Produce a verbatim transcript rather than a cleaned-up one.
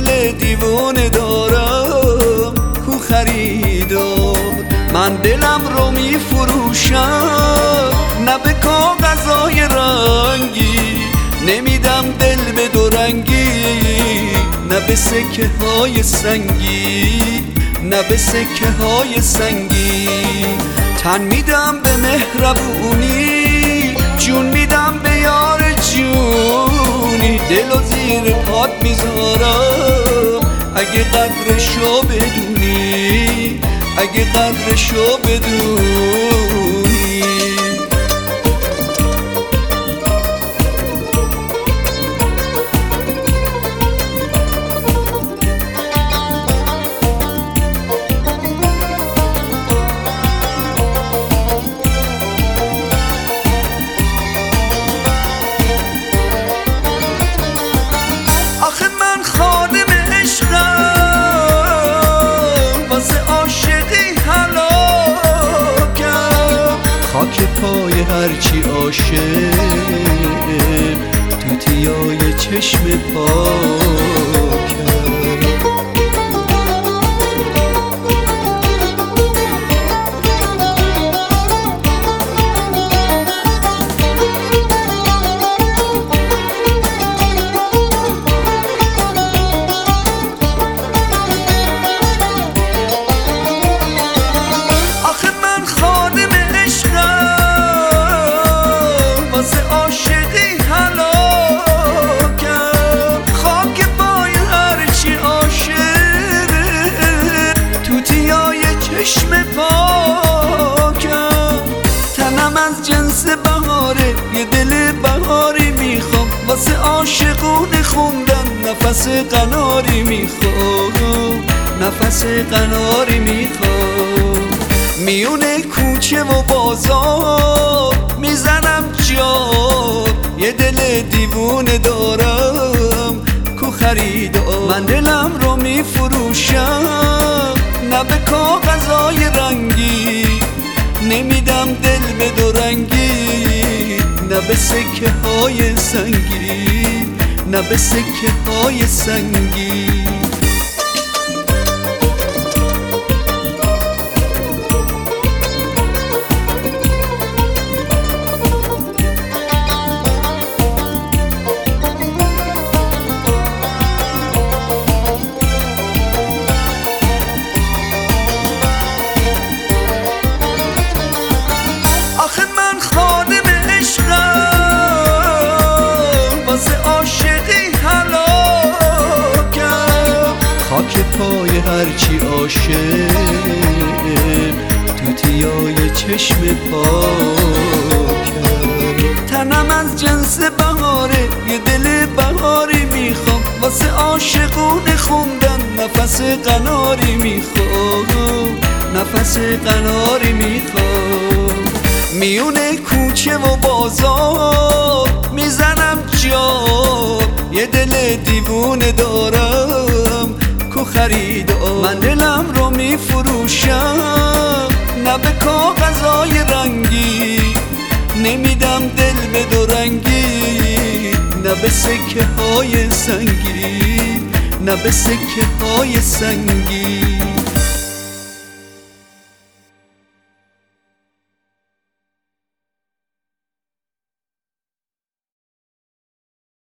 دل دیوونه دارم کو خریدار. من دلم رو می فروشم نه به کاغذای رنگی، نمیدم دل به دو رنگی، نه به سکه های سنگی، نه به سکه های سنگی. تن میدم به مهربونی، جون میدم به یار جونی، دل و زیر پات میذارم اگه قدرشو بدونی، اگه قدرشو بدونی. خاک پای هرچی عاشق توتیای چشم پاکم. چشم پاکم تنم از جنس بهاره، یه دل بهاری میخوام واسه عاشقون خوندن، نفس قناری میخوام، نفس قناری میخوام. میونه کوچه و بازار میزنم جار، یه دل دیوونه دارم کو خریدار. من دلم رو میفروشم نه به کاغذای رنگی، نمیدم دل به دو رنگی، نه به سکه های سنگی، نه به سکه های سنگی. خاک پای هرچی عاشق توتیای چشم پاکم. تنم از جنس بهاره، یه دل بهاری میخوام واسه عاشقون خوندن، نفس قناری میخوام، نفس قناری میخوام. میونه کوچه و بازار میزنم جار، یه دل دیوونه دارم کو خریدار. من دلم رو میفروشم نه به کاغذای رنگی، نمیدم دل به دو رنگی، نه به سکه های سنگی، نه به سکه های سنگی.